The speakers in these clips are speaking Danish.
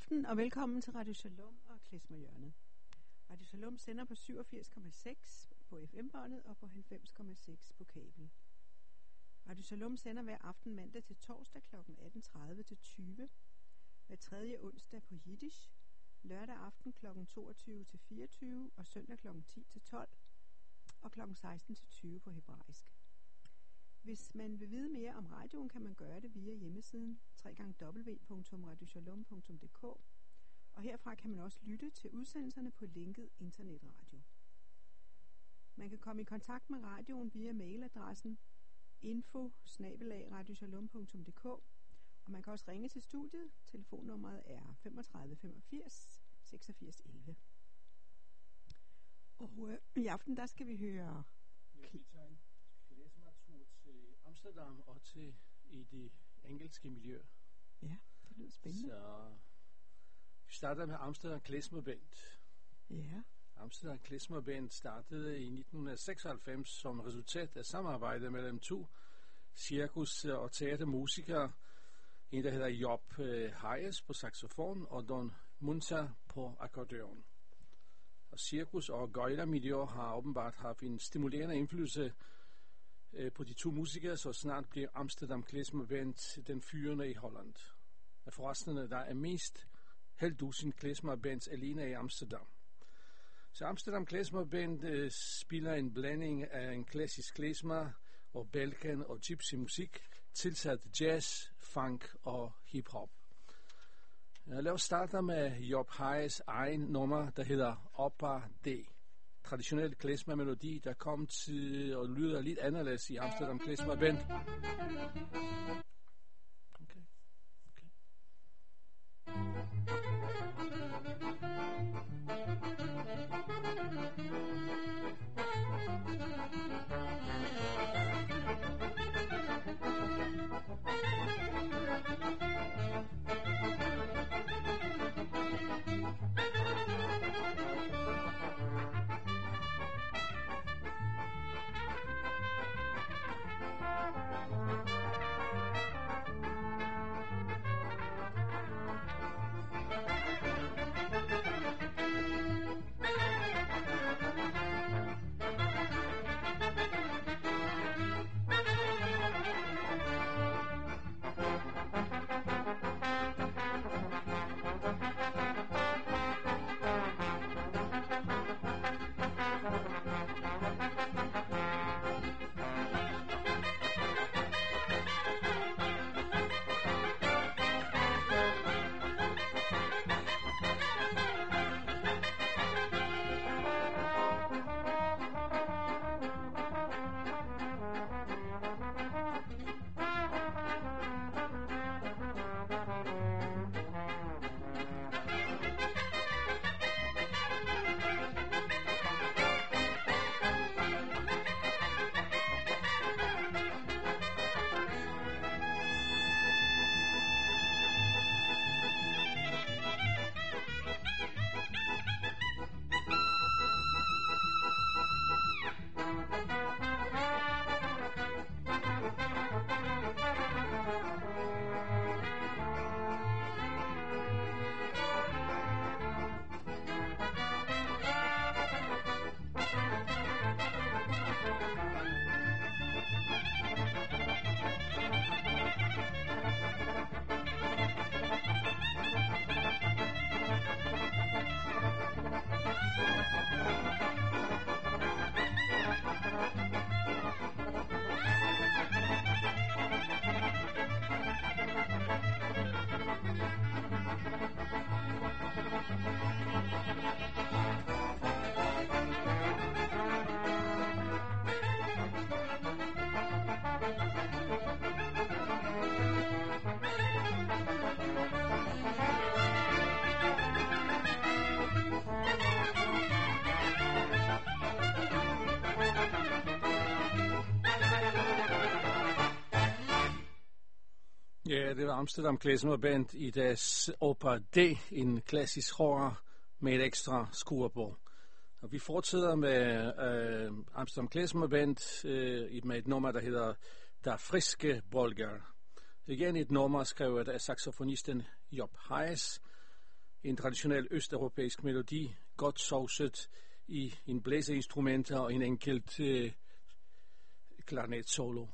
aften og velkommen til Radio Shalom og Klezmerhjørnet. Radio Shalom sender på 87,6 på FM-båndet og på 90,6 på kabel. Radio Shalom sender hver aften mandag til torsdag kl. 18.30 til 20, hver tredje onsdag på Yiddish, lørdag aften kl. 22 til 24 og søndag kl. 10 til 12 og kl. 16 til 20 på hebraisk. Hvis man vil vide mere om radioen, kan man gøre det via hjemmesiden www.radioshalom.dk, og herfra kan man også lytte til udsendelserne på linket internetradio. Man kan komme i kontakt med radioen via mailadressen info@radioshalom.dk, og man kan også ringe til studiet. Telefonnummeret er 35 85 86 11. Og i aften der skal vi høre klezmertur til Amsterdam og til i det engelske miljø. Ja, det lyder spændende. Så vi starter med Amsterdam Klezmer Band. Ja. Amsterdam Klezmer Band startede i 1996 som resultat af samarbejde mellem to cirkus- og teatermusikere. En, der hedder Job Hayes på saxofon og Don Munzer på akkordeon. Og cirkus- og gøjlermiljøer har åbenbart haft en stimulerende indflydelse på de to musikere, så snart bliver Amsterdam Klezmer Band den fyrende i Holland. Forresten, der er mest halvdusin klezmer bands alene i Amsterdam. Så Amsterdam Klezmer Band spiller en blanding af en klassisk klezmer og Balkan og gypsy musik, tilsat jazz, funk og hiphop. Lad os starte med Job Hayes egen nummer, der hedder Oppa D. Traditionel klezmer-melodi, der kom til og lyder lidt anderledes i Amsterdam Klezmer Band. Okay. Ja, det var Amsterdam Klezmer Band i deres Oppa D, en klassisk horror med et ekstra skruer på. Og vi fortsætter med Amsterdam Klezmer Band med et nummer, der hedder Der friske Bolger. Igen et nummer skrevet af saxofonisten Job Hayes, en traditionel østeuropæisk melodi, godt sovset i en blæserinstrumenter og en enkelt klarnet solo.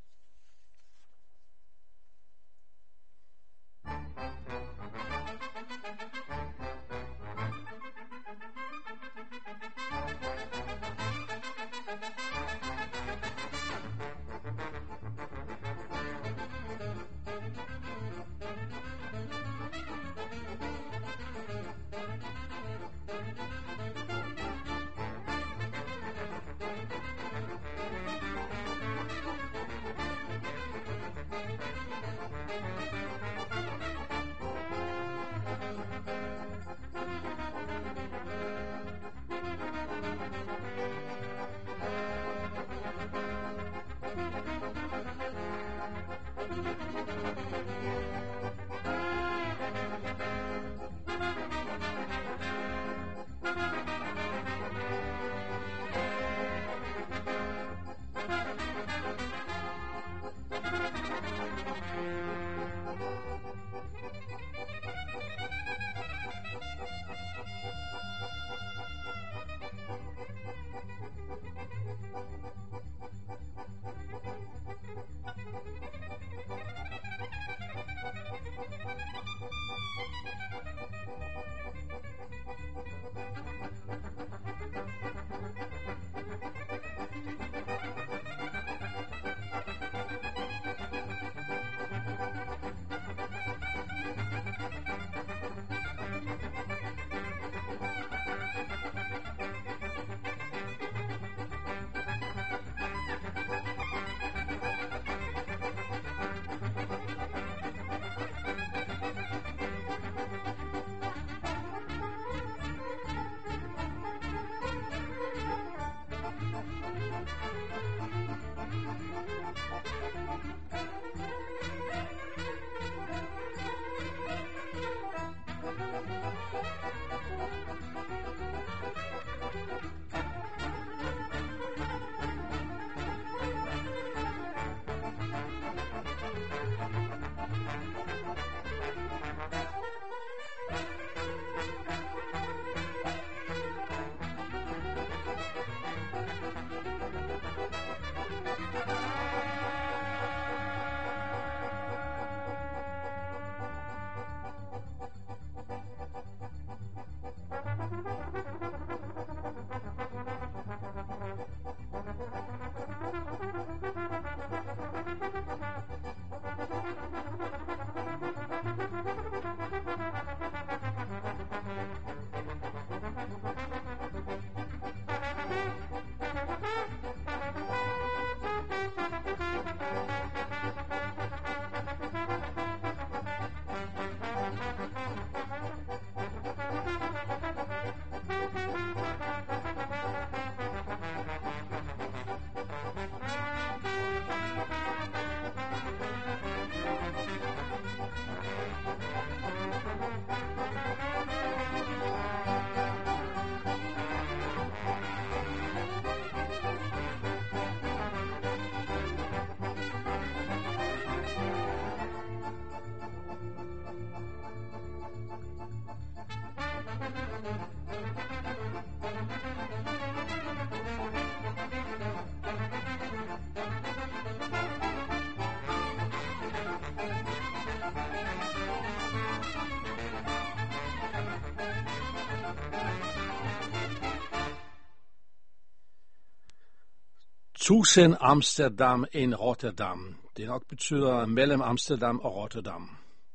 Tusen Amsterdam in Rotterdam. Det nok betyder mellem Amsterdam og Rotterdam.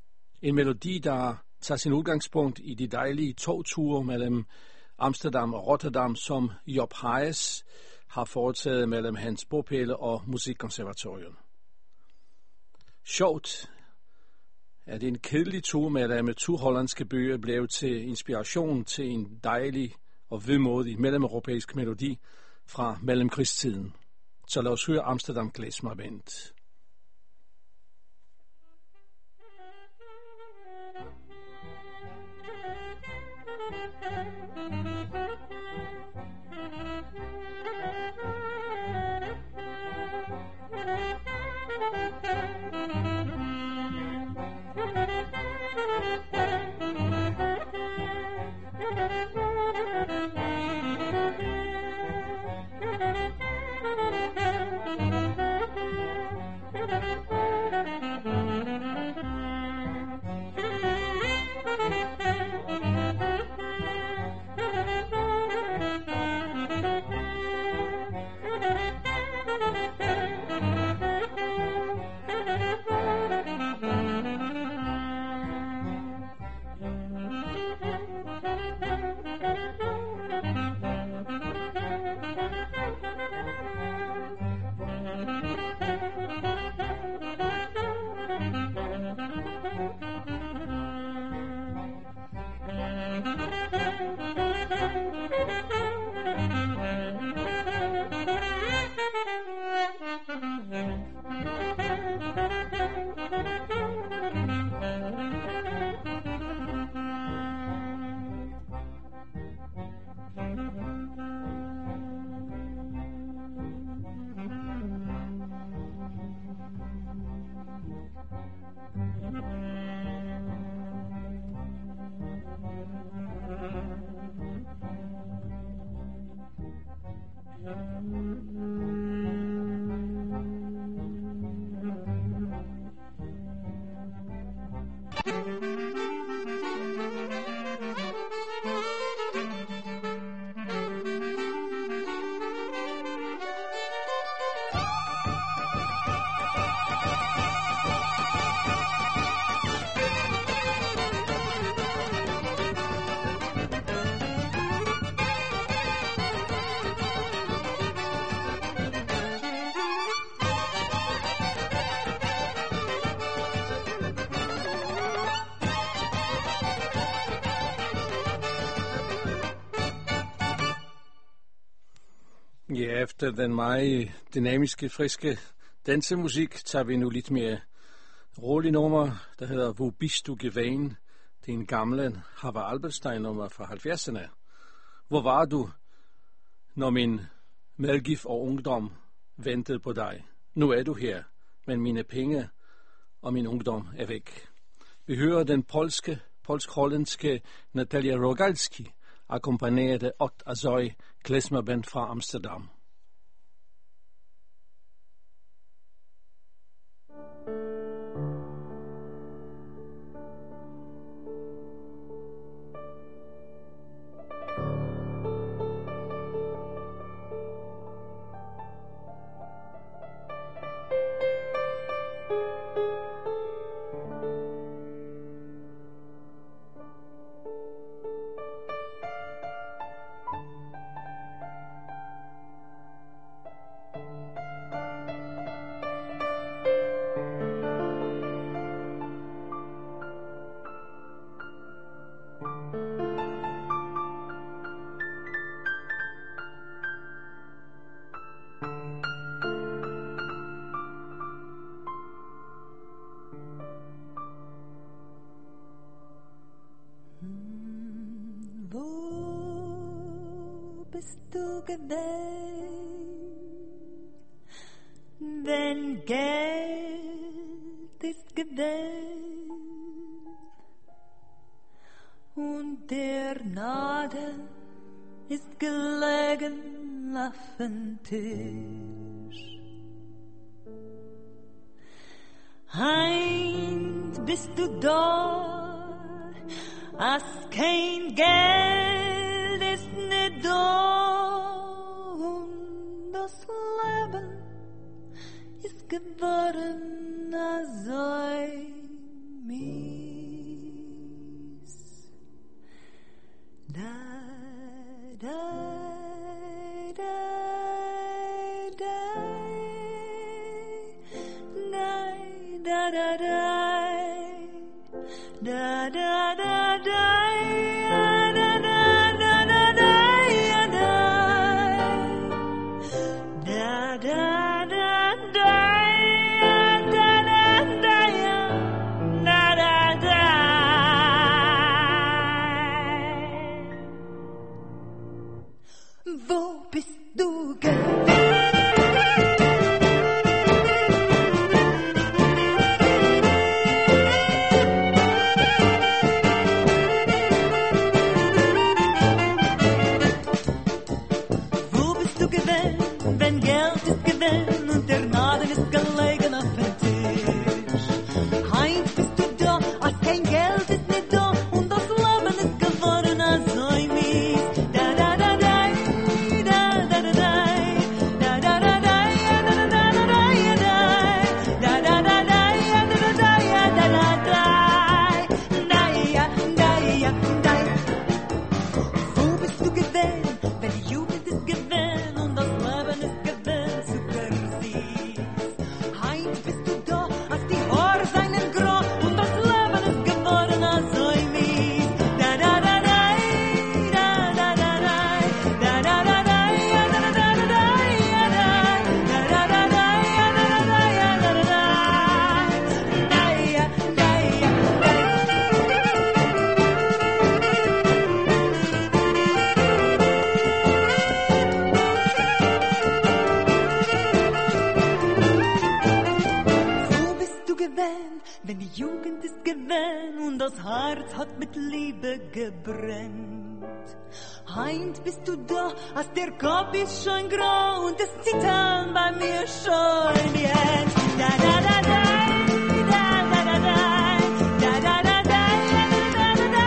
En melodi, der tager sin udgangspunkt i de dejlige togture mellem Amsterdam og Rotterdam, som Job Hayes har foretaget mellem hans bopæle og musikkonservatoriet. Sjovt er det en kedelig tur mellem to hollandske byer blev til inspiration til en dejlig og vemodig mellemeuropæisk melodi fra mellemkrigstiden. Så lad os høre Amsterdam Klezmer Band. Ja, efter den meget dynamiske, friske dansemusik, tager vi nu lidt mere rolig nummer, der hedder Hvor bist du gewein? Det er en gammel Hava Alberstein-nummer fra 70'erne. Hvor var du, når min medgift og ungdom ventede på dig? Nu er du her, men mine penge og min ungdom er væk. Vi hører den polsk-hollandske Natalia Rogalski, akkompagneret af Ott Azoy klezmerband fra Amsterdam. Bist du gewesen, wenn Geld ist gewesen und der Nadel ist gelegen auf dem Tisch. Heint bist du da, als kein Geld ist nicht da und das Leben ist geworden so mies. Da, da, da, da, da, da, da, da, da, da, da. Wo bist du gewesen, wenn Geld ist gewesen und der Nadel ist gelegen auf dem Tisch? Heint bist du da, als kein Geld ist nicht da und das Leben ist geworden als so mies. Da da da da, da da da da, da da da da, da da da da, da da da da, da da da, wo bist du gewesen, wenn die Jugend ist gewesen und das Leben ist gewesen super süß? Heint bist du da, als die Haare seien grau und das Leben ist geworden als so mies. Da da da da, da da da da, da da da da, da da da da, da da da da, da da da da, wenn die Jugend ist gewesen und das Herz hat mit Liebe gebrennt. Heint bist du da, als der Kopf ist schon grau und das Zittern bei mir schon jetzt. Da da da da, da da da da, da da da da, da da da da,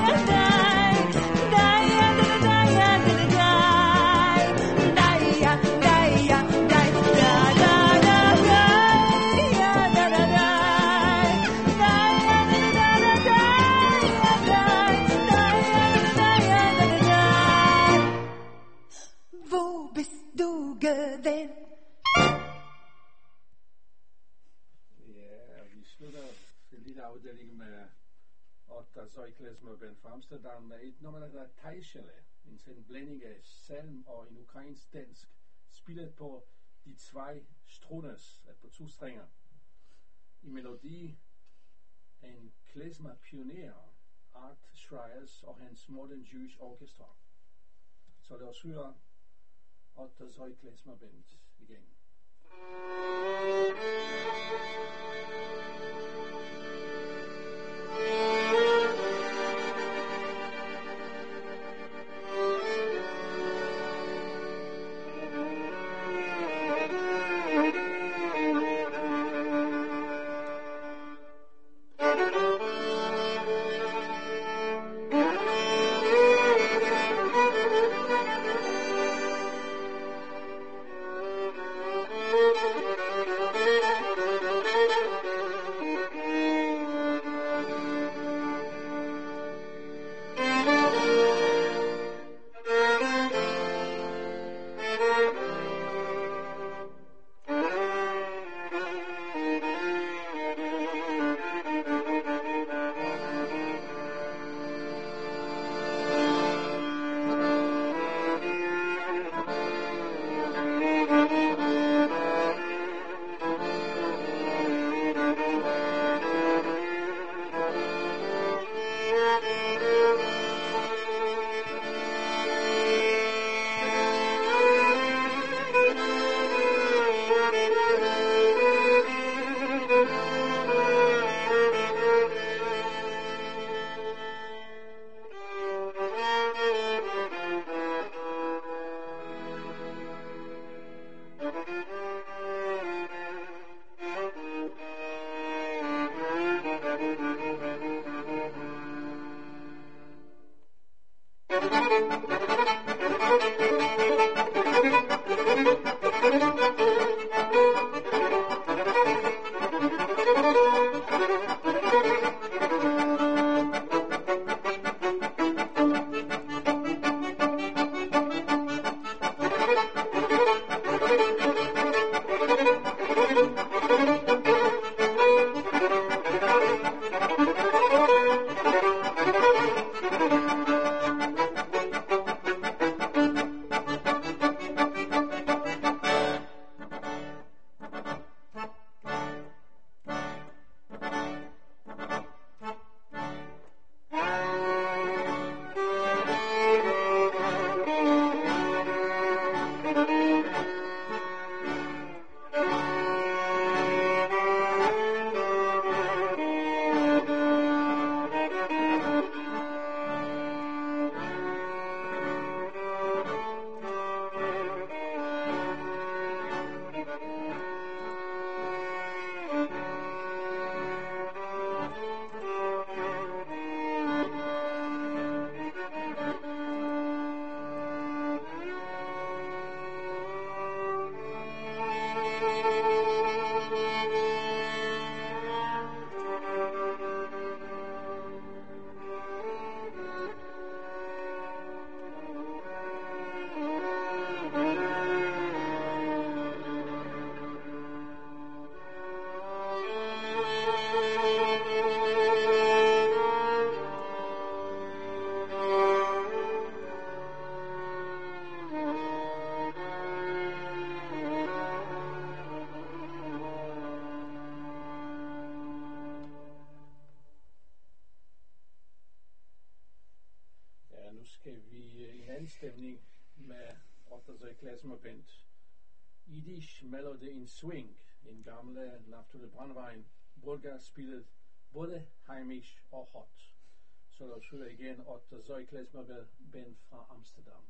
afdeling med Ott Azoy klezmerband fra Amsterdam med et nummer, der hedder Tejshele. En blanding af salm og en ukrainsk dansk spillet på de zwei Strunes, på 2 strenger, i melodi af en klezmer-pioner, Art Schreiers og hans Modern Jewish Orchestra. Så lad os høre Otto Zoe Klezmer Band igen. Stemning med Otto Zoe Klezmer Band. Yiddish Melody in Swing, en gamle Naftule Brandwein, Bulgar spillet både heimisch og hot. Så lad os høre igen Otto Zoe Klezmer Band fra Amsterdam.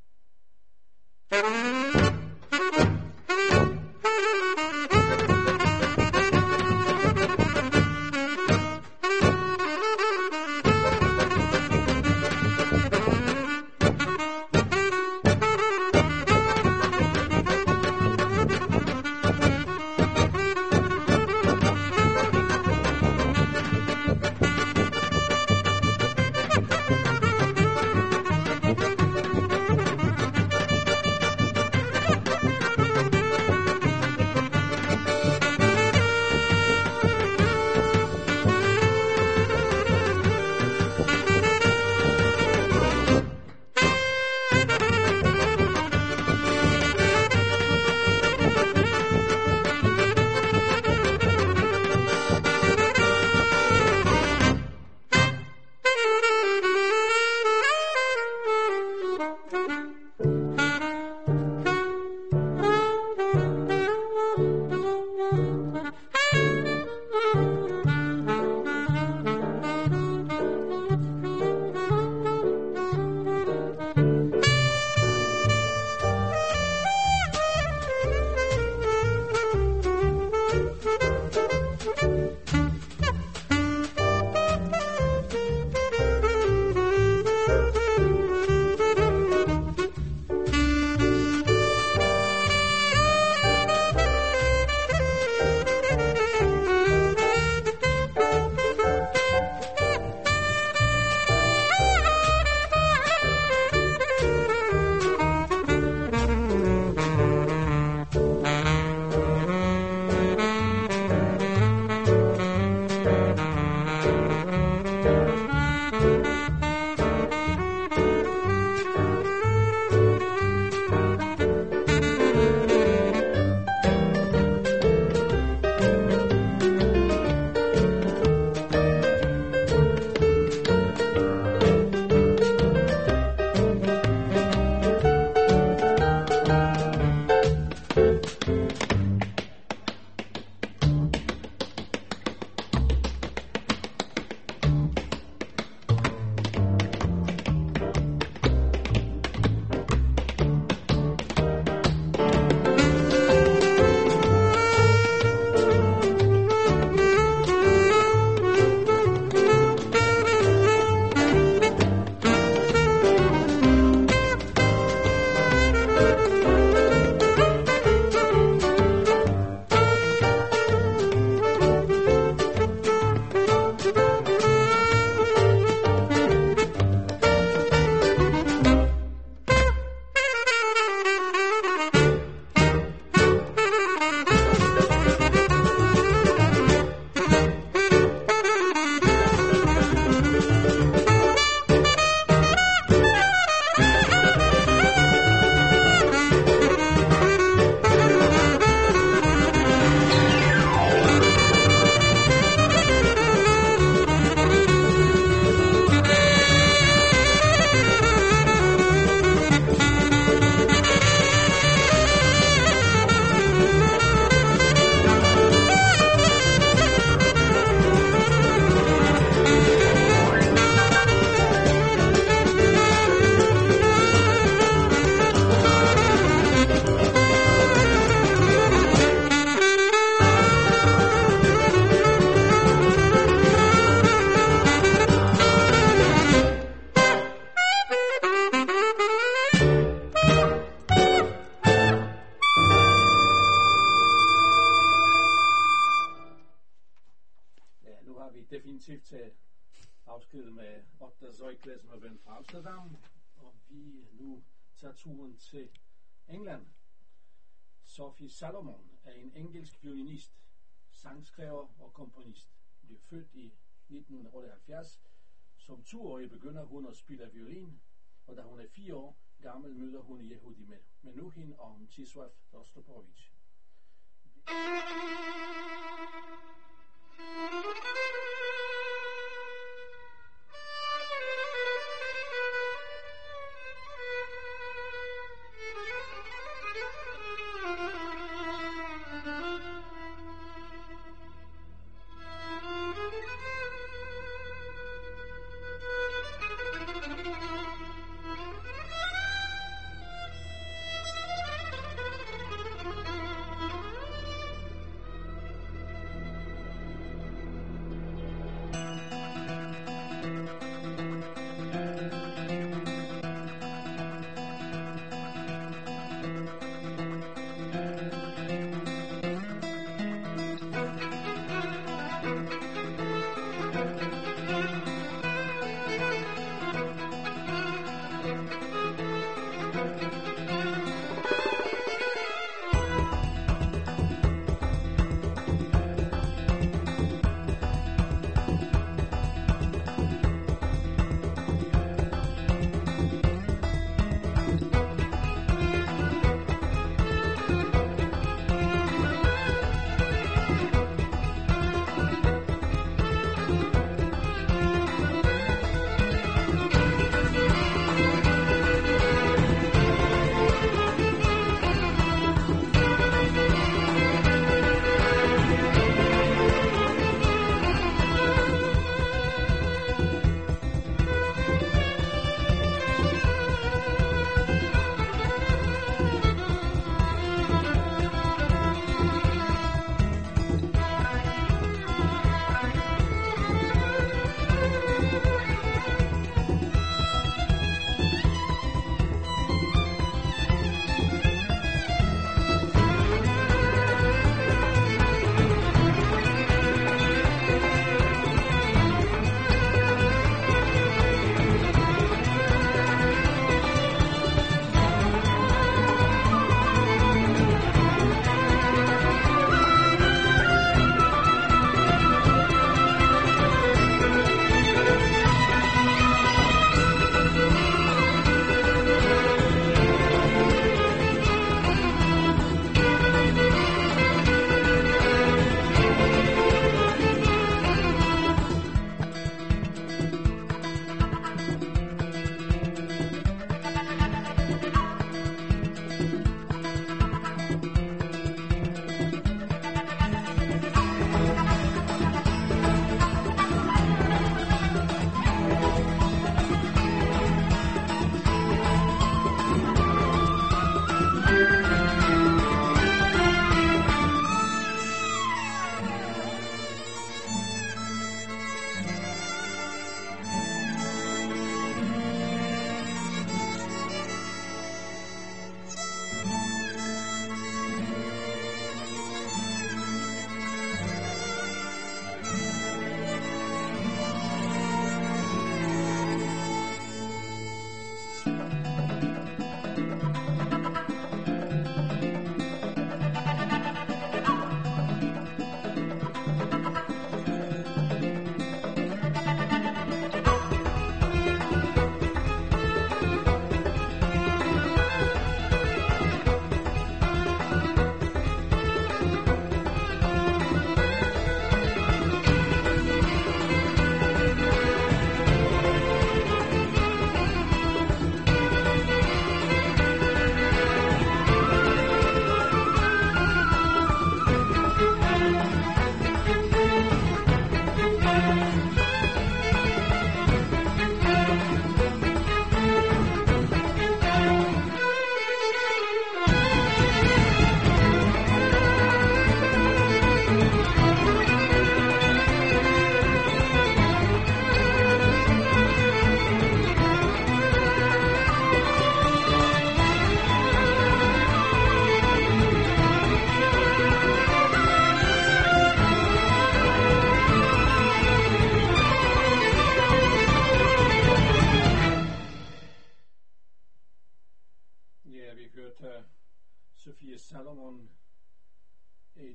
definitivt tage afsked med Otta Zoikle, som er vendt fra Amsterdam, og vi nu tager turen til England. Sophie Salomon er en engelsk violinist, sangskriver og komponist. Blev født i 1978. Som 2-årig begynder hun at spille violin, og da hun er 4 år gammel møder hun Yehudi Menuhin og Mstislav Rostropovich.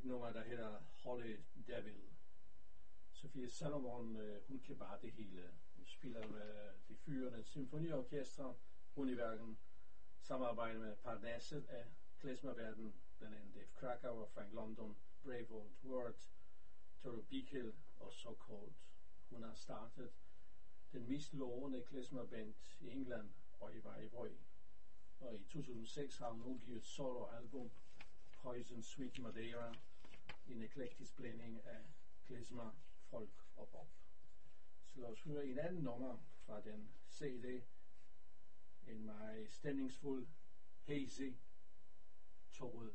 et nummer, der hedder Holy Devil. Sofie Salomon, hun kan bare det hele. Hun spiller med de fyrende symfoniorkestre, Univerken, samarbejder med Parnasset af klezmerverden, blandt andet Dave Krakauer, Frank London, Brave Old World, Toro Bickel og So Cold. Hun har startet den mest lovende klezmerband i England, Oi. Og i 2006 har hun udgivet soloalbum Poison Sweet Madeira, en eklektisk blanding af klezmer, folk og pop. Så lad os høre en anden nummer fra den CD, en meget stemningsfuld, hazy, tåret.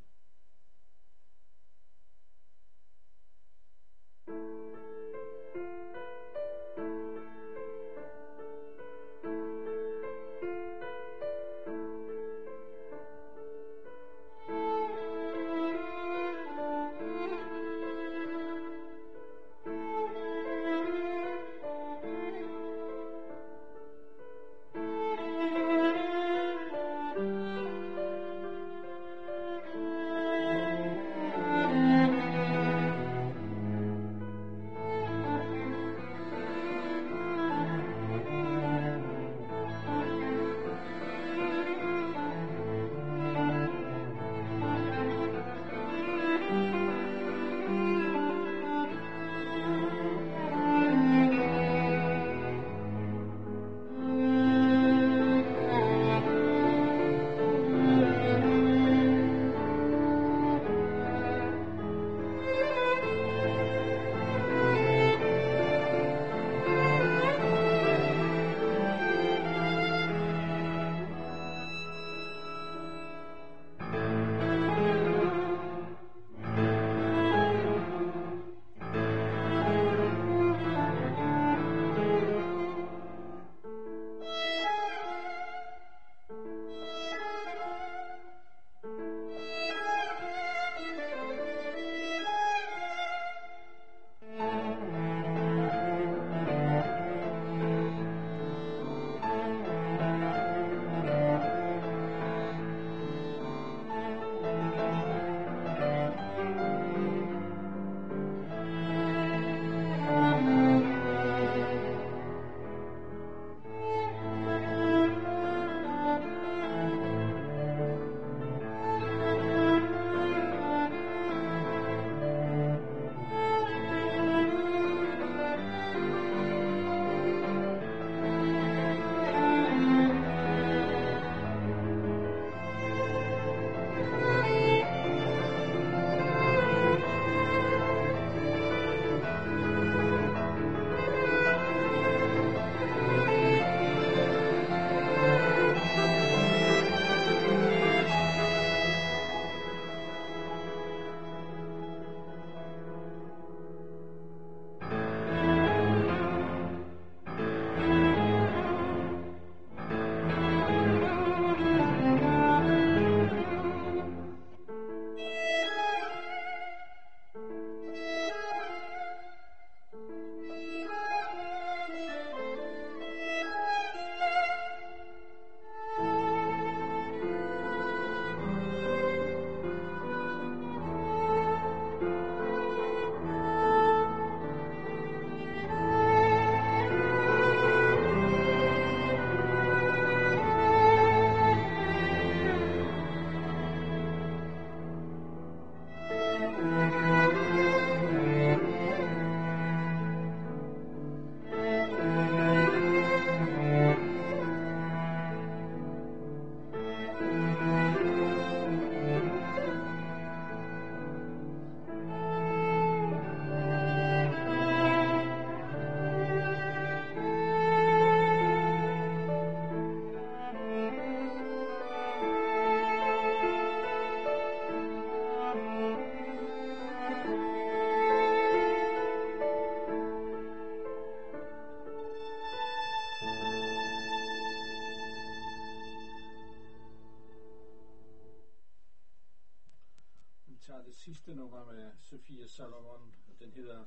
sidste nummer med Sofie Salomon, den hedder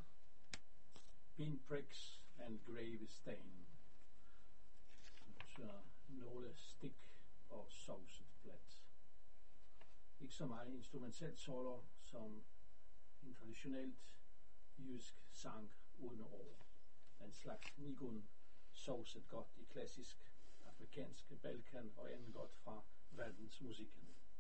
Pinpricks and Gravestain. Så nogle stik og sovset blat. Ikke så meget instrumentalt solo som en traditionelt jysk sang uden ord. En slags nigun sovset godt i klassisk afrikansk Balkan og andet godt fra verdensmusikken.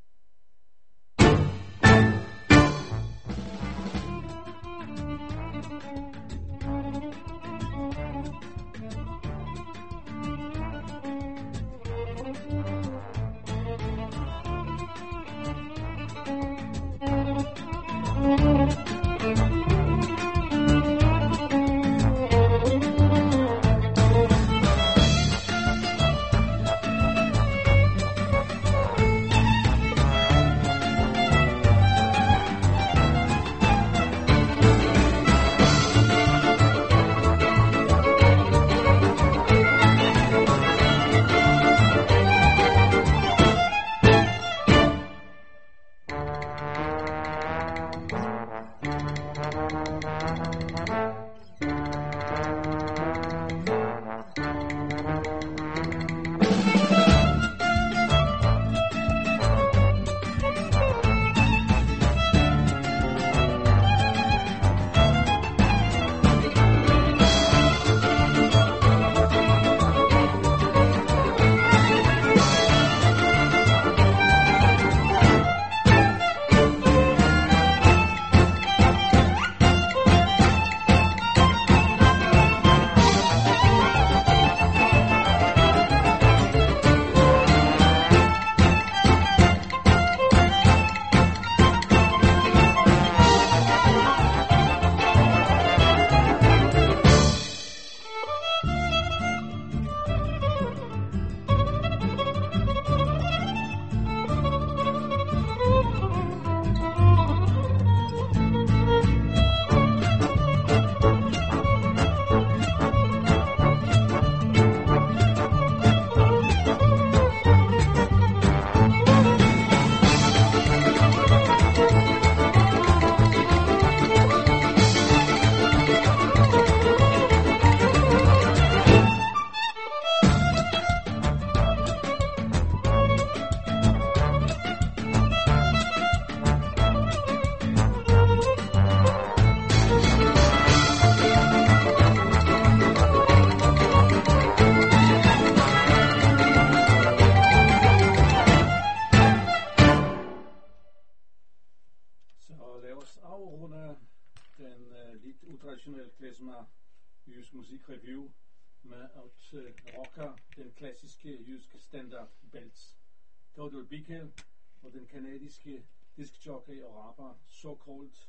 Jysk Musikreview med at rocker den klassiske jyske standard Belts. Total Bickel og den kanadiske diskjockey og rapper Sokolt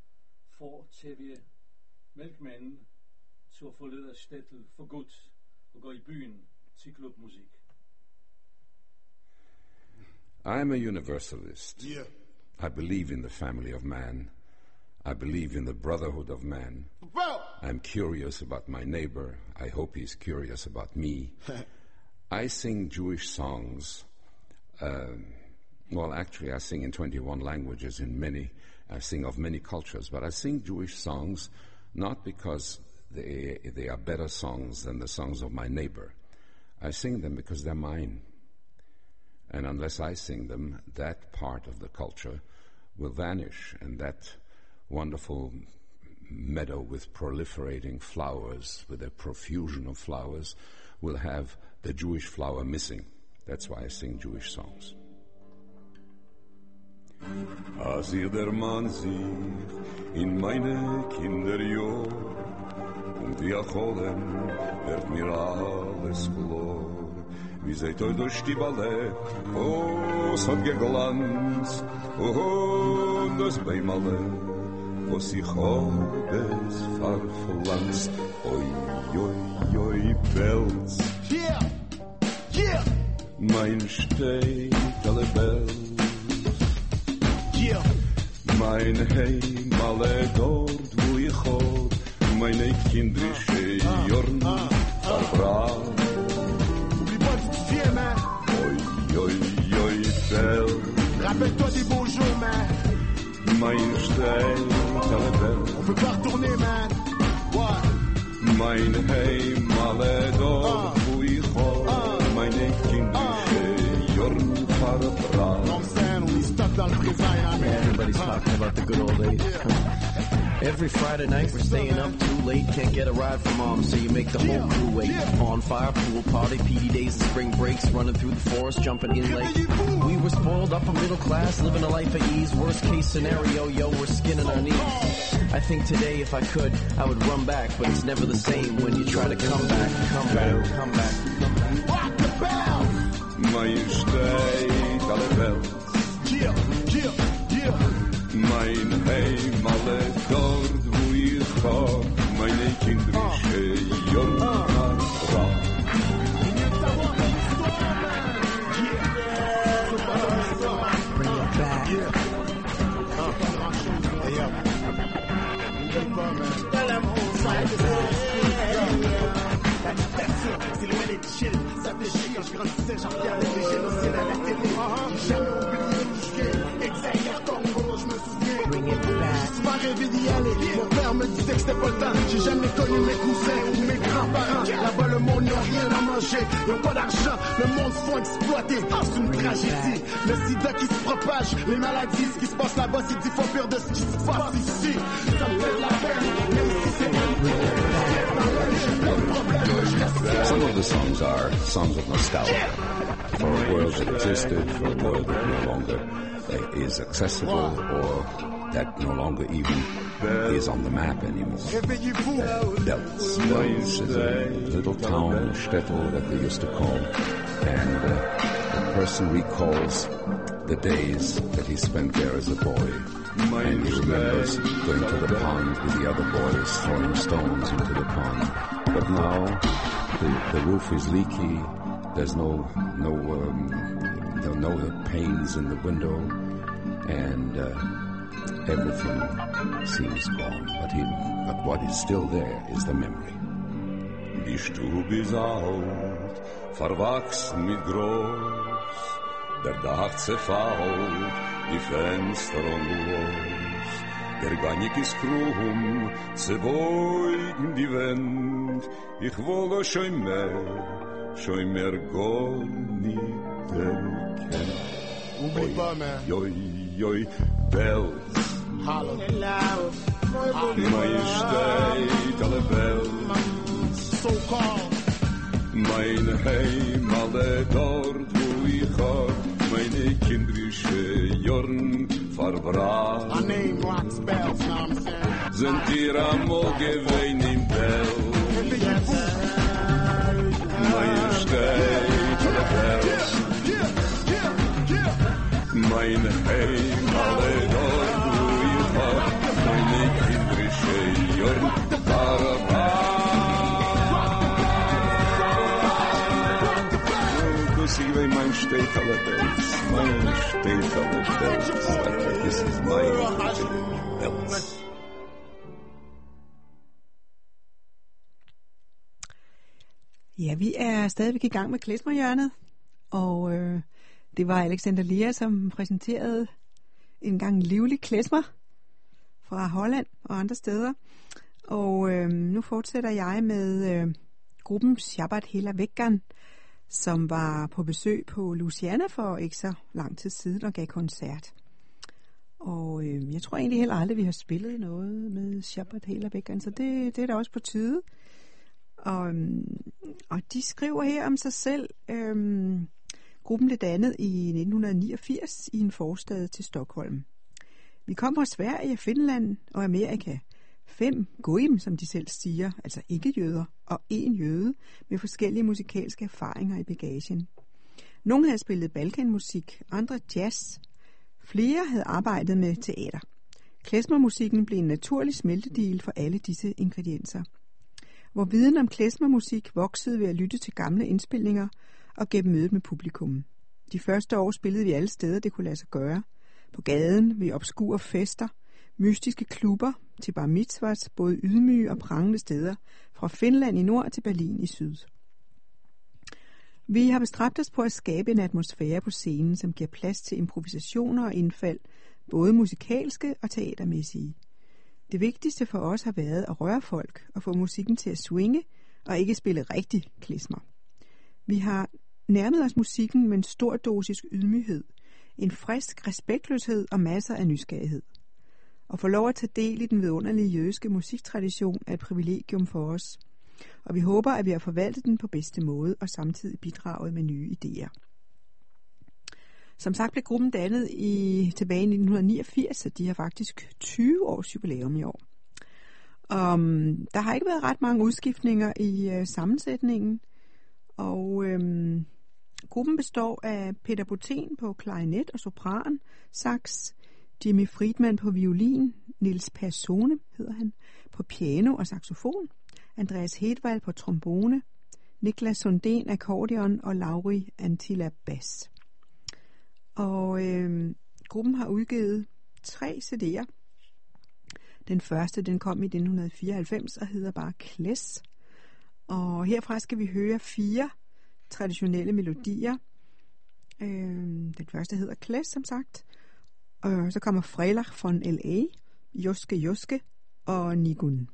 får TV Mælkmanden til at forlade Stettel for godt og gå i byen til klubmusik. I am a universalist. Yeah. I believe in the family of man. I believe in the brotherhood of man. Well, I'm curious about my neighbor. I hope he's curious about me. I sing Jewish songs. Well, actually, I sing in 21 languages I sing of many cultures, but I sing Jewish songs not because they are better songs than the songs of my neighbor. I sing them because they're mine. And unless I sing them, that part of the culture will vanish, and that wonderful meadow with proliferating flowers, with a profusion of flowers, will have the Jewish flower missing. That's why I sing Jewish songs. Als ihr der Mann sich in meine Kinderjahr und wie Acholem wird mir alles klar. Wie seht euch durch die Balle, oh, es hat geglanzt, oh, das Beimale, was ich hab es verpflanzt, oi, oi, oi, Belz. yeah, yeah, Mein steht alle Belz, yeah. mein Heim alle dort, wo ich hab, meine kindrische Jorn verbracht. Oublie pas d'où tu viens, man. Oi, oi, oi, Belz. Rappelle-toi des beaux jours, man. Mein steht alle Belz. On peut pas retourner, man. Ouais. Mein Heim alle dort, wo ich hab, meine kindrische Jorn verbracht. Know what I'm saying? On est stuck dans le présent, yeah, man. Everybody's talking about the good old days. Yeah. Every Friday night we're staying up too late, can't get a ride from mom, so you make the whole crew wait. On fire, pool party, PD days and spring breaks, running through the forest, jumping in lake. We were spoiled, upper middle class, living a life of ease. Worst case scenario, yo, we're skinning our knees. I think today if I could, I would run back, but it's never the same when you try to come back. Rock the bell. Mein steht alle Welt. Mein Heim, alle dort, wo ich hab, meine kindrische Jornara. Bring it back. C'est le mêlé de chill, ça déchire quand je grandissais, j'en regardais les génocides à la télé. Jamais oublié où je viens, Exaïr Congo, je me souviens. Bring it back. Souvent rêvé d'y aller, mon père me disait que c'était pas le temps. J'ai jamais connu mes cousins ou mes grands-parents. Là-bas le monde n'a rien à manger, y'a pas d'argent, le monde se font exploiter. C'est une tragédie, le sida qui se propage, les maladies, ce qui se passe là-bas c'est 10 fois pire de ce qui se passe ici. Ça me fait de la peine, même si c'est Some of the songs are songs of nostalgia for a world that existed, for a world that no longer is accessible or that no longer even is on the map anymore. Belz is a little town, a shtetl that they used to call, and the person recalls the days that he spent there as a boy. And he remembers going to the pond with the other boys, throwing stones into the pond. But now the roof is leaky. There's no panes in the window, and everything seems gone. But what is still there is the memory. Die Stube ist alt, verwachsen mit groß. Der Dach zerfault, die Fenster und los. Der Gannik ist krumm, zerbeugen die Wand. Ich wolle schon mehr gehen nicht erkennen. Oublie pas, man. Joi, Belz. Holla. Mein steht alle Belz. So called. Mein Heim, alle dort, wo ich hab, meine kindrische Jorn verbracht. My name rocks bells, know what I'm saying? Sind ihr einmal gewesen im Bell? Mein steht alle Bells. Mein Heim, alle dort, wo ich hab, meine kindrische Jorn verbracht. Mein steht alle Bells. Mein steht alle Bells. This is my Bells. Ja, vi er stadigvæk i gang med klezmerhjørnet, og det var Alexander Lea, som præsenterede en gang livlig klezmer fra Holland og andre steder. Og nu fortsætter jeg med gruppen Shabbat Hela Veckan, som var på besøg på Louisiana for ikke så lang tid siden og gav koncert. Og jeg tror egentlig heller aldrig, vi har spillet noget med Shabbat Hela Veckan, så det er da også på tide. Og de skriver her om sig selv. Gruppen blev dannet i 1989 i en forstad til Stockholm. Vi kom fra Sverige, Finland og Amerika. 5 goim, som de selv siger, altså ikke jøder, og 1 jøde med forskellige musikalske erfaringer i bagagen. Nogle havde spillet balkanmusik, andre jazz. Flere havde arbejdet med teater. Klezmermusikken blev en naturlig smeltedigel for alle disse ingredienser. Hvor viden om klezmermusik voksede ved at lytte til gamle indspilninger og gennem mødet med publikum. De første år spillede vi alle steder, det kunne lade sig gøre. På gaden, ved obskure fester, mystiske klubber, til bar mitzvahs, både ydmyge og prangende steder, fra Finland i nord til Berlin i syd. Vi har bestræbt os på at skabe en atmosfære på scenen, som giver plads til improvisationer og indfald, både musikalske og teatermæssige. Det vigtigste for os har været at røre folk og få musikken til at swinge og ikke spille rigtig klezmer. Vi har nærmet os musikken med en stor dosis ydmyghed, en frisk respektløshed og masser af nysgerrighed. At få lov at tage del i den vidunderlige jødiske musiktradition er et privilegium for os. Og vi håber, at vi har forvaltet den på bedste måde og samtidig bidraget med nye idéer. Som sagt blev gruppen dannet tilbage i 1989, så de har faktisk 20 års jubilæum i år. Der har ikke været ret mange udskiftninger i sammensætningen, og gruppen består af Peter Bothen på klarinet og sopran, sax, Jimmy Friedman på violin, Nils Persone hedder han, på piano og saxofon, Andreas Hedvald på trombone, Niklas Sundén akkordeon og Lauri Antila bas. Og gruppen har udgivet 3 CD'er. Den første, den kom i 1994 og hedder bare Kles. Og herfra skal vi høre 4 traditionelle melodier. Den første hedder Kles, som sagt. Og så kommer Freilach von L.A., Joske Joske og Nigun.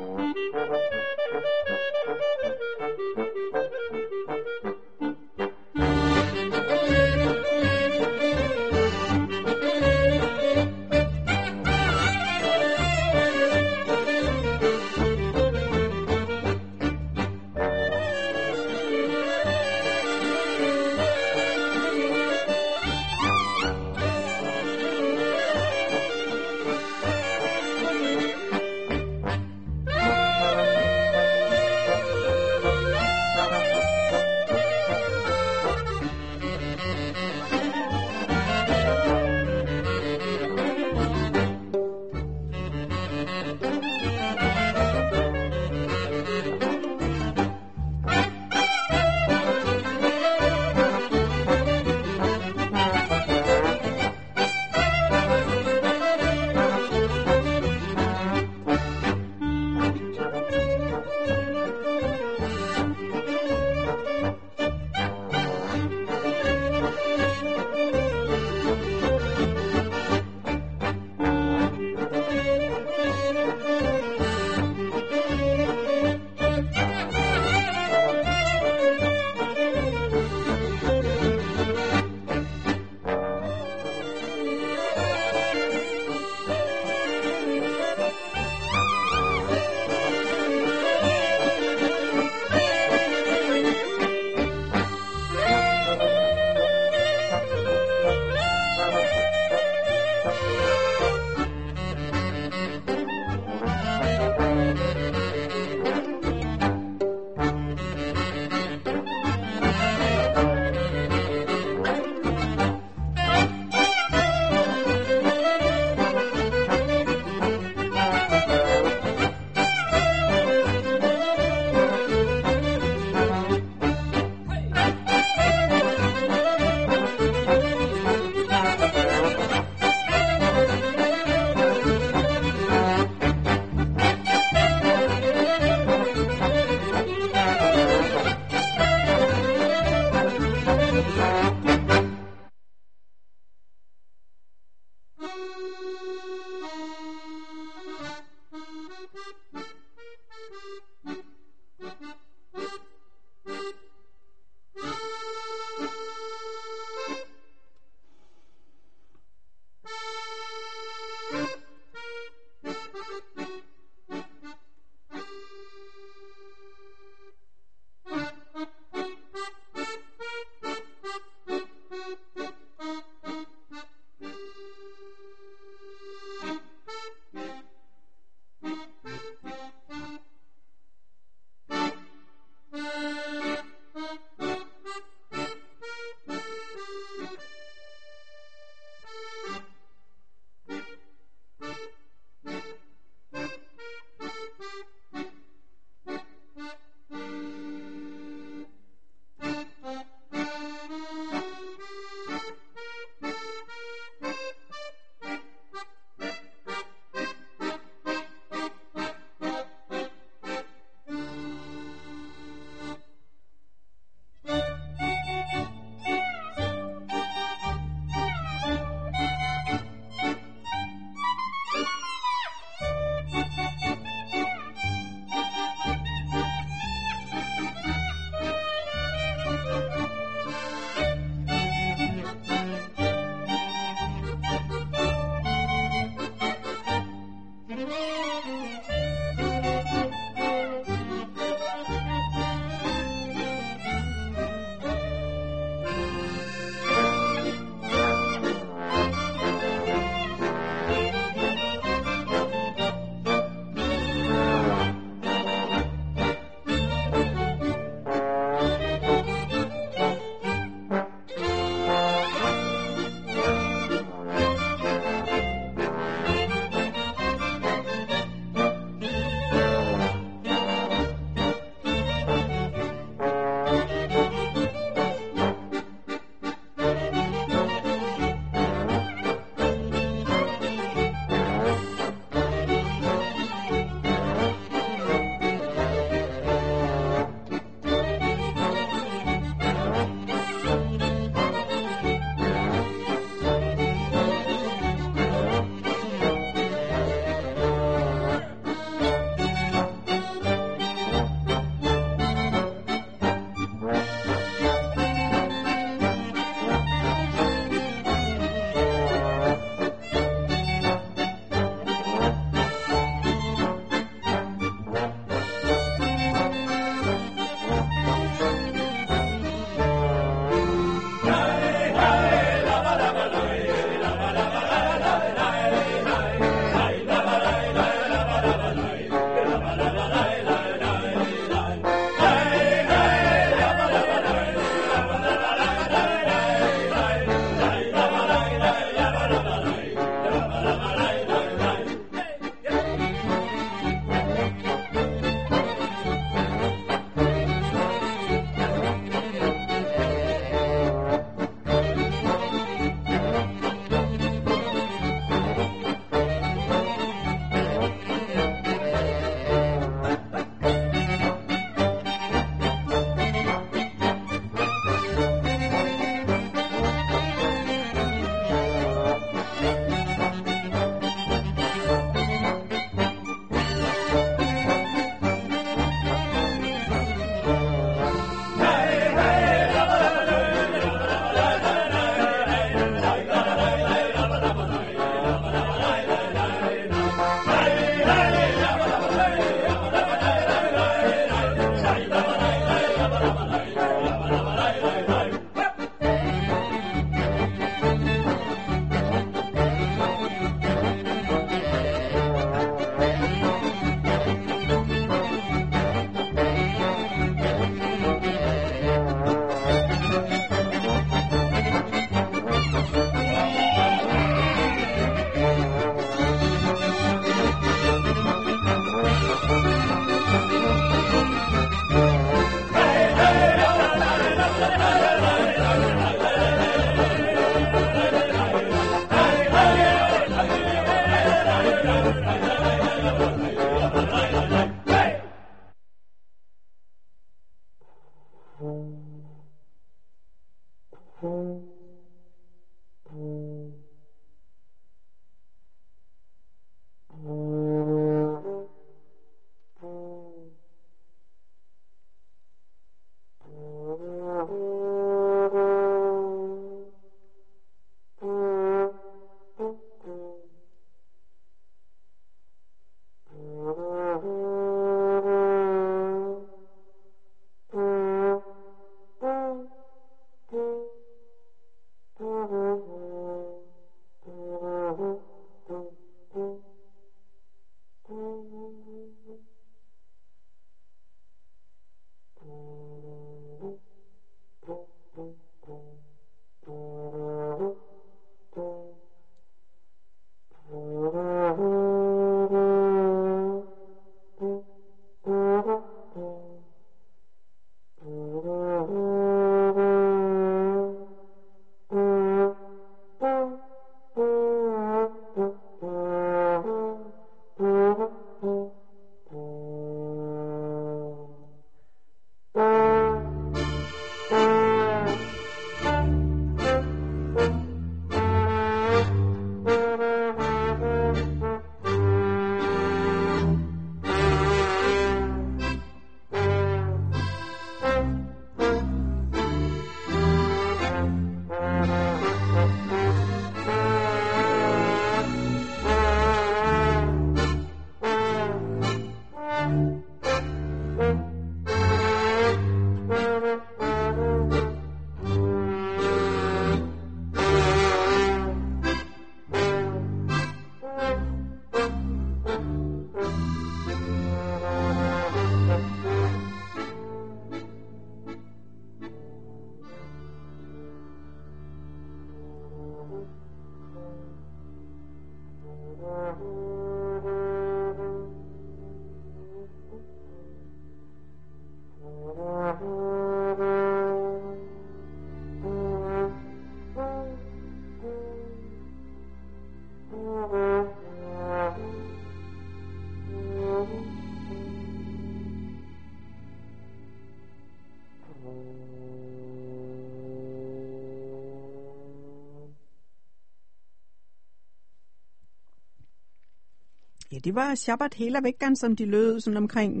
Ja, det var Shabbat Hela Veckan, som de lød sådan omkring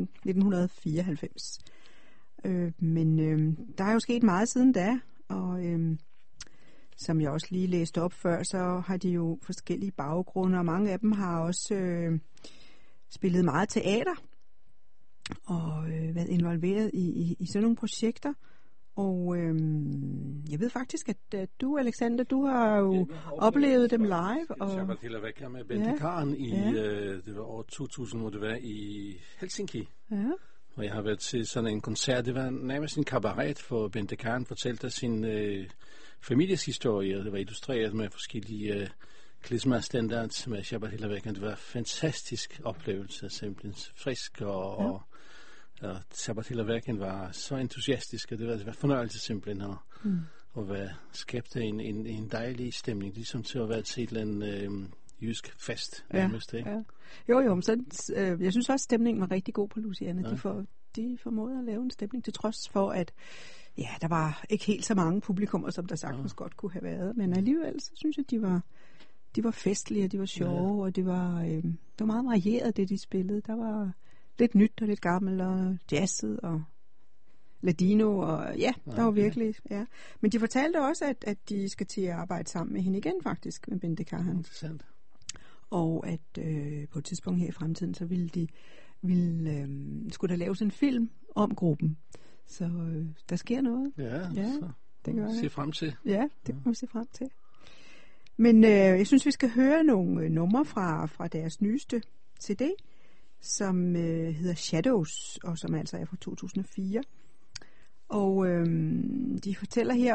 1994. Men der er jo sket meget siden da, og som jeg også lige læste op før, så har de jo forskellige baggrunde, og mange af dem har også spillet meget teater, og været involveret i sådan nogle projekter. Og jeg ved faktisk, at du, Alexander, du har jo oplevet dem live. Og Shabbat Hela Veckan med Bente Karen i det var år 2000, hvor det var i Helsinki. Ja. Og jeg har været til sådan en koncert. Det var nærmest en kabaret, for Bente Karen fortalte sin families historie. Det var illustreret med forskellige klezmer-standards med Shabbat Hela Veckan. Det var en fantastisk oplevelse, simpelthen frisk og Shabbat Hela Veckan var så entusiastisk, og det var fornøjelse simpelthen at være skabt af en dejlig stemning, ligesom til at være til et eller andet jysk fest nærmest, ikke? Ja. Jo, så jeg synes også, at stemningen var rigtig god på Louisiana. Ja. De formåede at lave en stemning, til trods for, at der var ikke helt så mange publikummer, som der sagtens godt kunne have været, men alligevel, så synes jeg, at de var festlige, og de var sjove, og det var meget varieret, det de spillede. Der var lidt nyt og lidt gammel, og jazzet, og ladino, og der var virkelig, Men de fortalte også, at de skal til at arbejde sammen med hende igen, faktisk, med Bente Karen. Interessant. Og at på et tidspunkt her i fremtiden, så skulle der laves en film om gruppen. Så der sker noget. Ja, så det kan se frem til. Ja, det kan vi se frem til. Men jeg synes, vi skal høre nogle numre fra deres nyeste CD, som hedder Shadows, og som altså er fra 2004. Og de fortæller her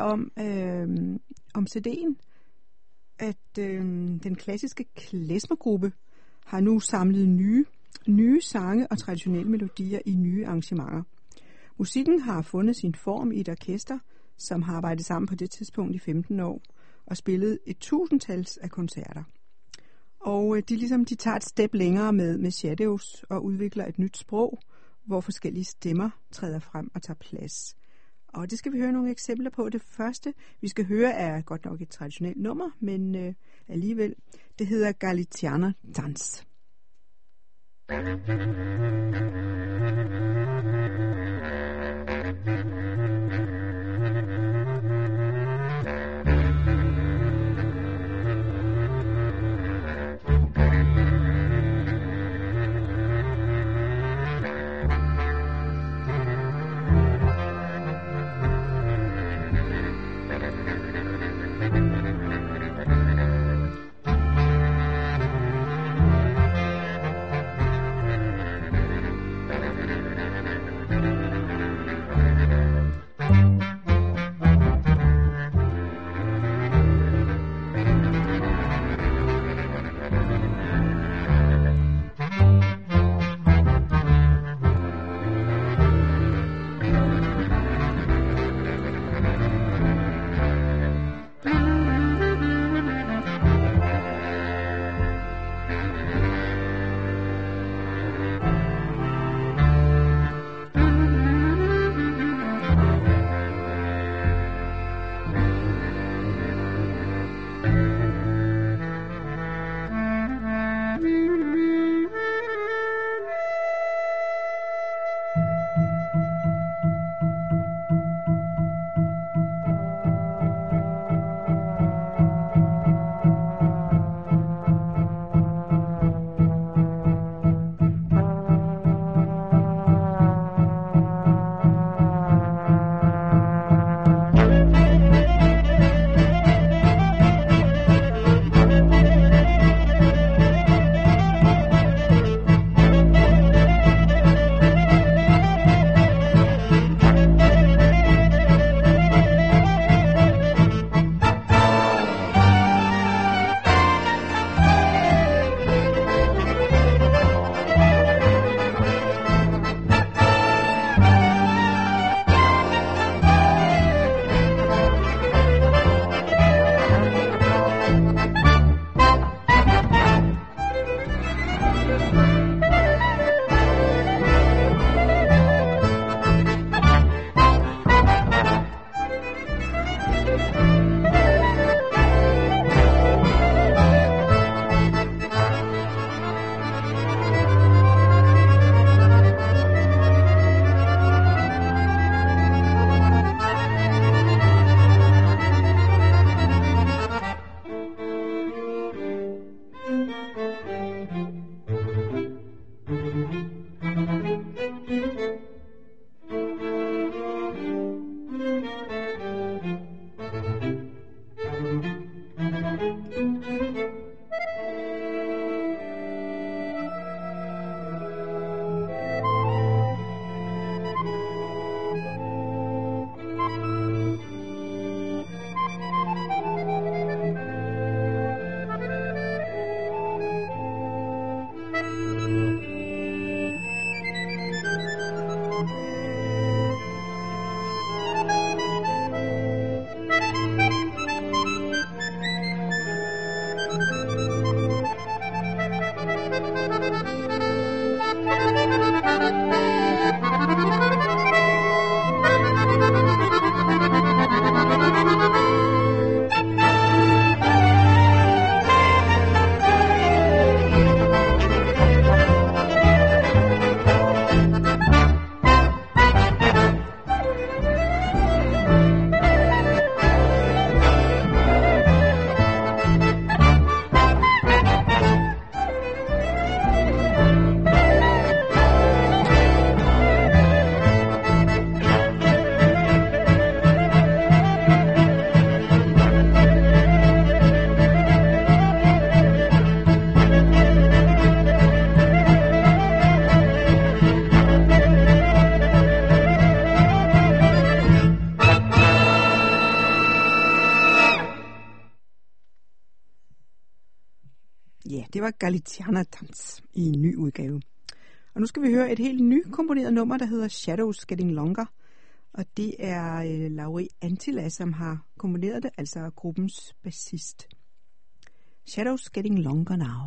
om CD'en, at den klassiske klezmergruppe har nu samlet nye sange og traditionelle melodier i nye arrangementer. Musikken har fundet sin form i et orkester, som har arbejdet sammen på det tidspunkt i 15 år, og spillet 1000-tals af koncerter. Og de tager et step længere med Shadows og udvikler et nyt sprog, hvor forskellige stemmer træder frem og tager plads. Og det skal vi høre nogle eksempler på. Det første, vi skal høre, er godt nok et traditionelt nummer, men alligevel, det hedder Galiciana Dans. Ja, det var Galiciana Dans i en ny udgave. Og nu skal vi høre et helt nykomponeret nummer, der hedder Shadows Getting Longer. Og det er Lauri Antila, som har komponeret det, altså gruppens bassist. Shadows Getting Longer Now.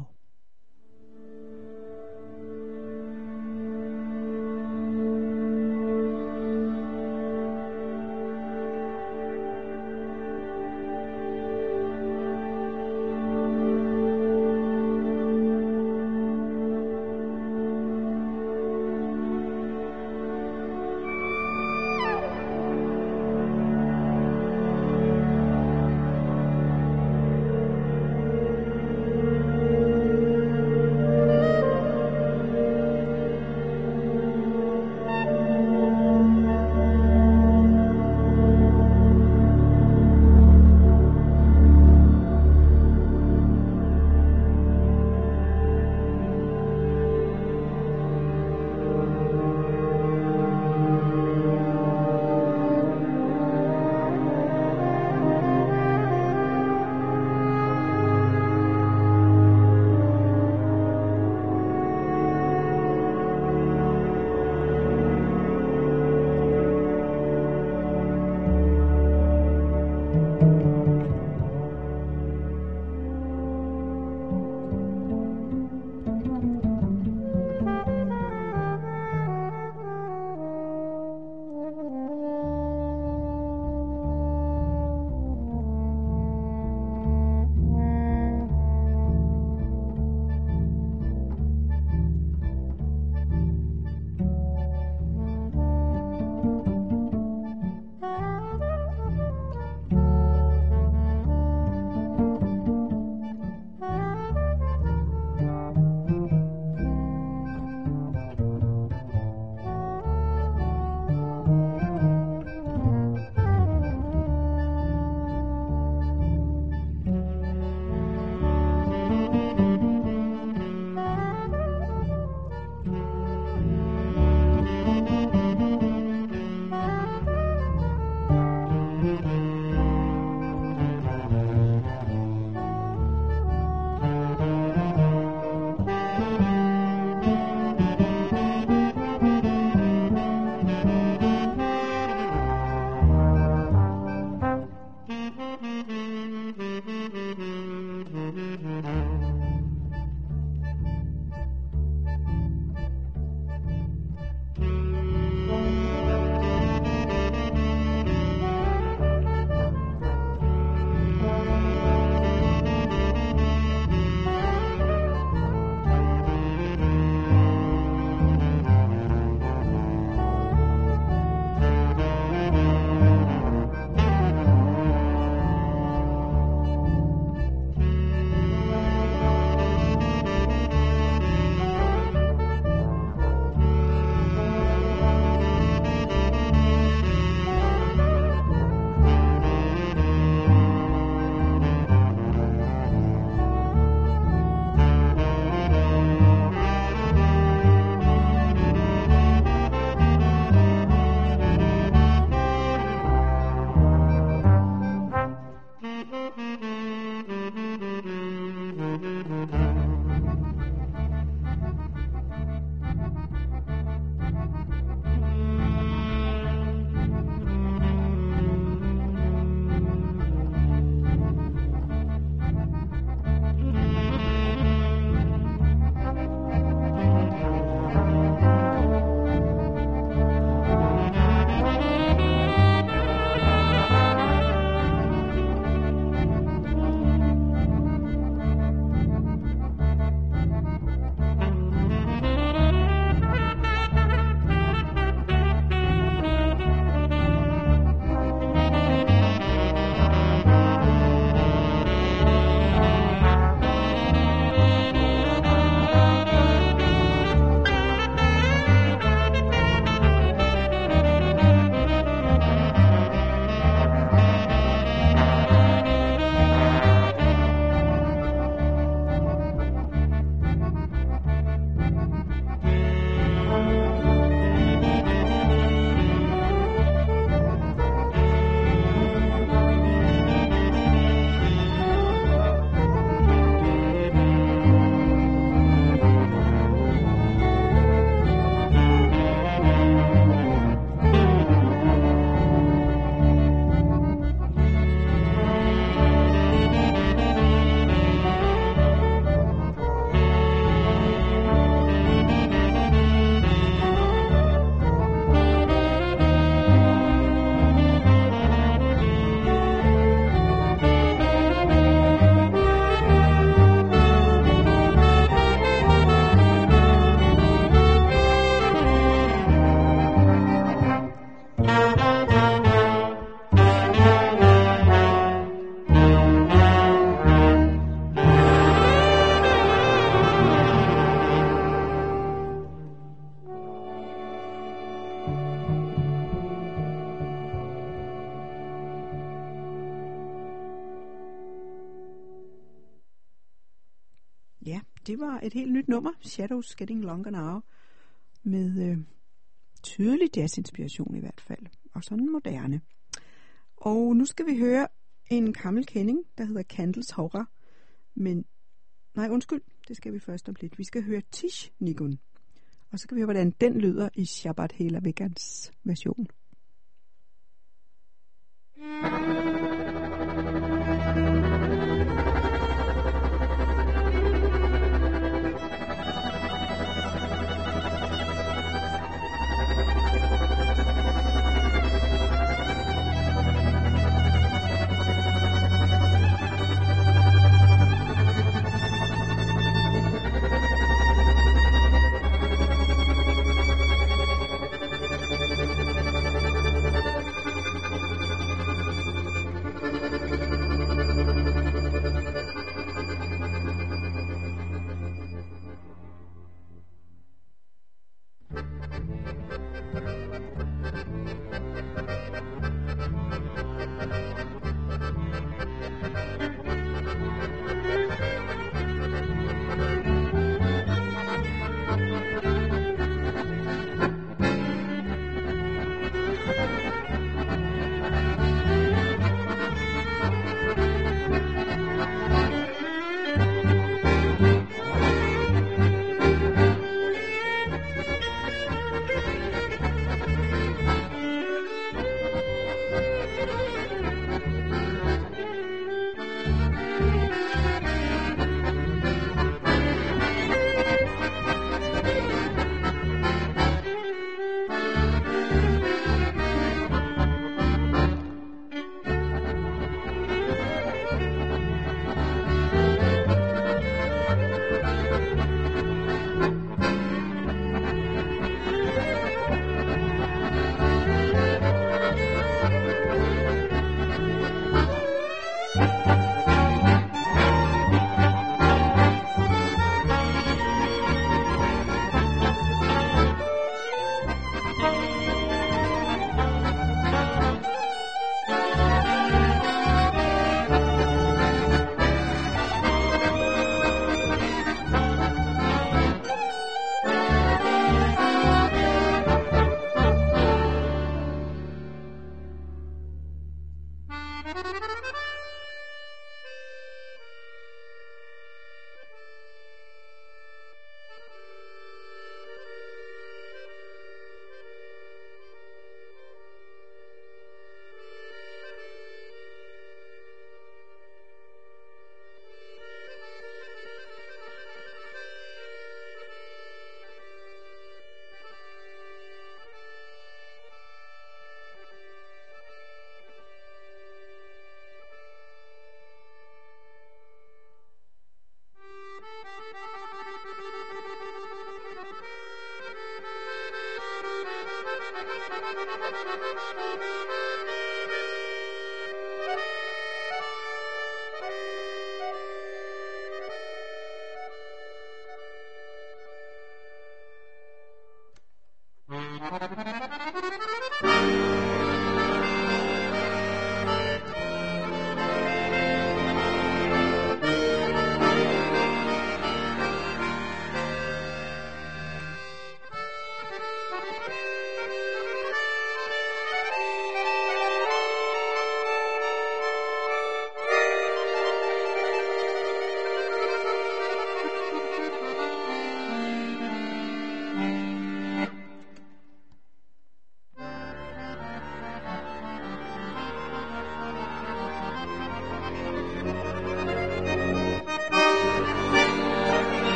Det var et helt nyt nummer, Shadows Getting Longer Now, med tydelig jazzinspiration i hvert fald, og sådan moderne. Og nu skal vi høre en gammel kending, der hedder Candles Horror, men nej, undskyld, det skal vi først om lidt. Vi skal høre Tish Nigun, og så skal vi høre, hvordan den lyder i Shabbat Hela Vegans version.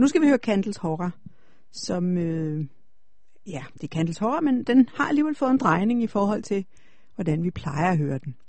Nu skal vi høre Candles Horror, som, det er Candles Horror, men den har alligevel fået en drejning i forhold til, hvordan vi plejer at høre den.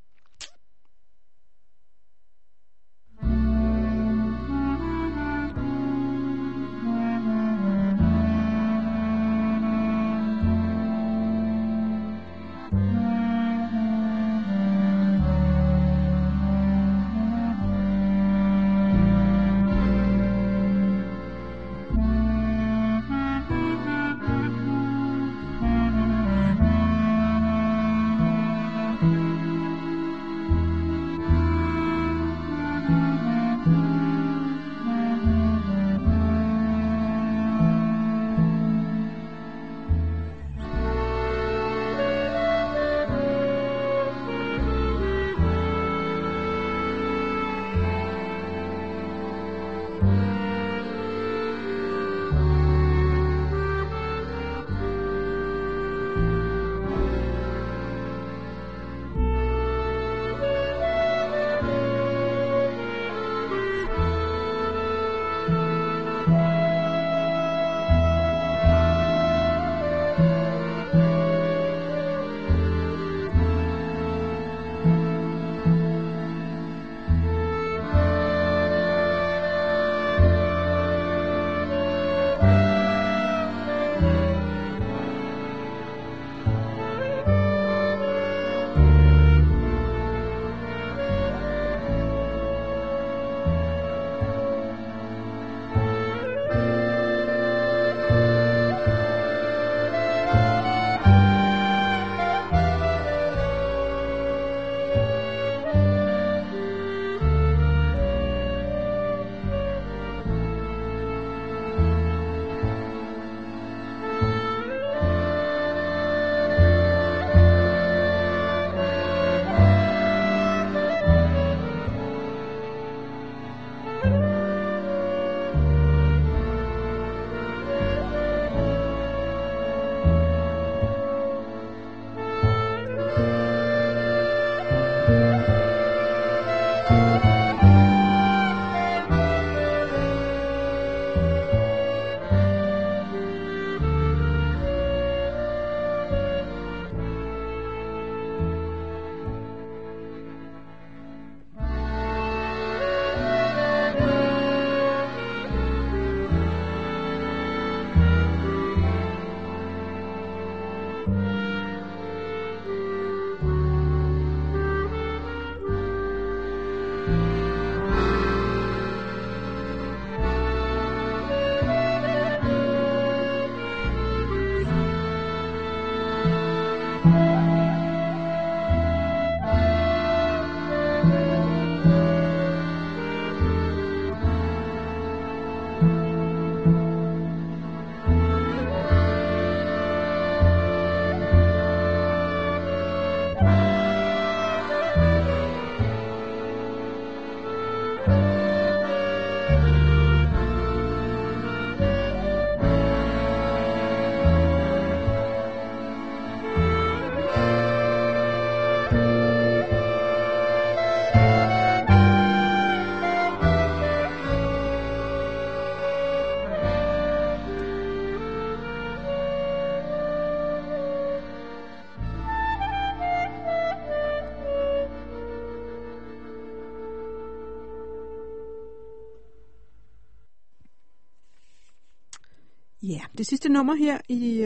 Ja, det sidste nummer her i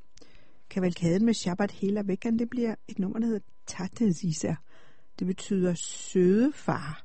kavalkaden med Shabbat Hela Veckan, det bliver et nummer, der hedder Tate Zisa. Det betyder søde far.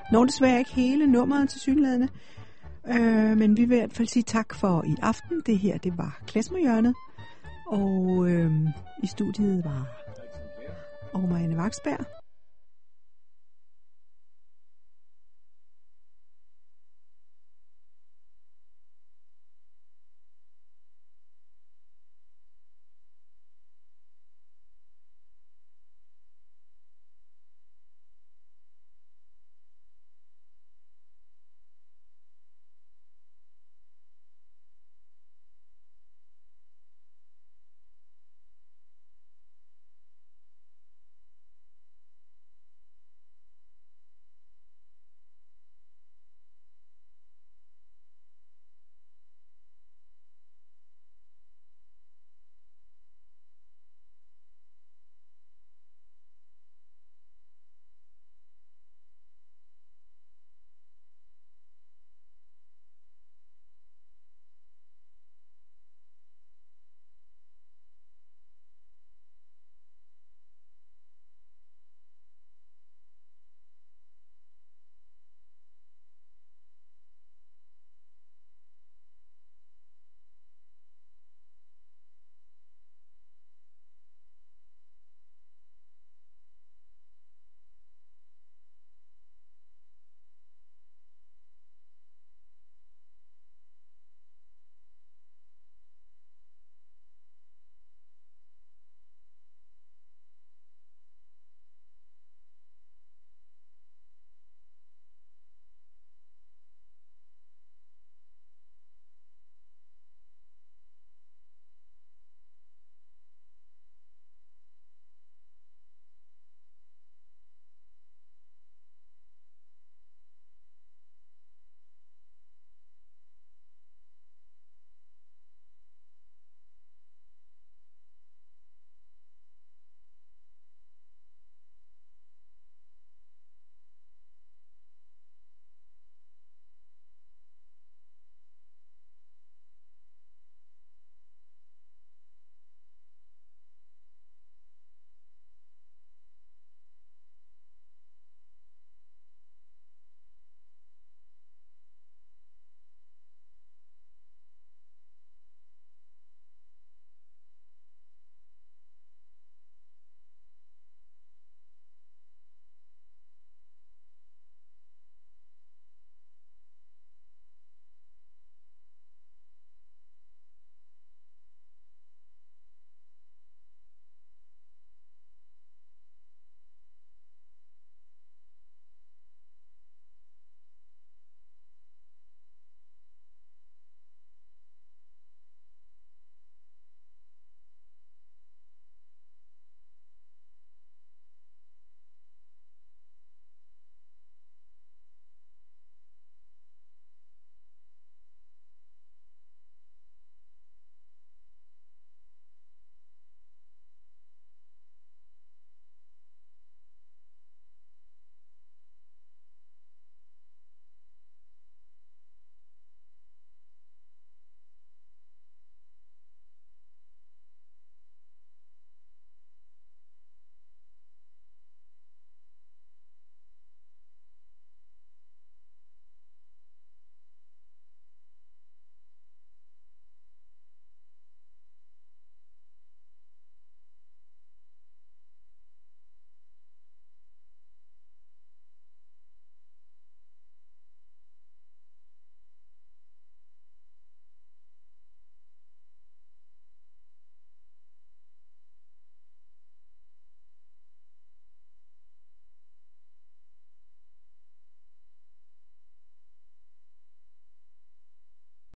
Når desværre ikke hele nummeret til synlædende, men vi vil i hvert fald sige tak for i aften. Det her, det var Klezmerhjørnet, og i studiet var Marianne Vaksberg.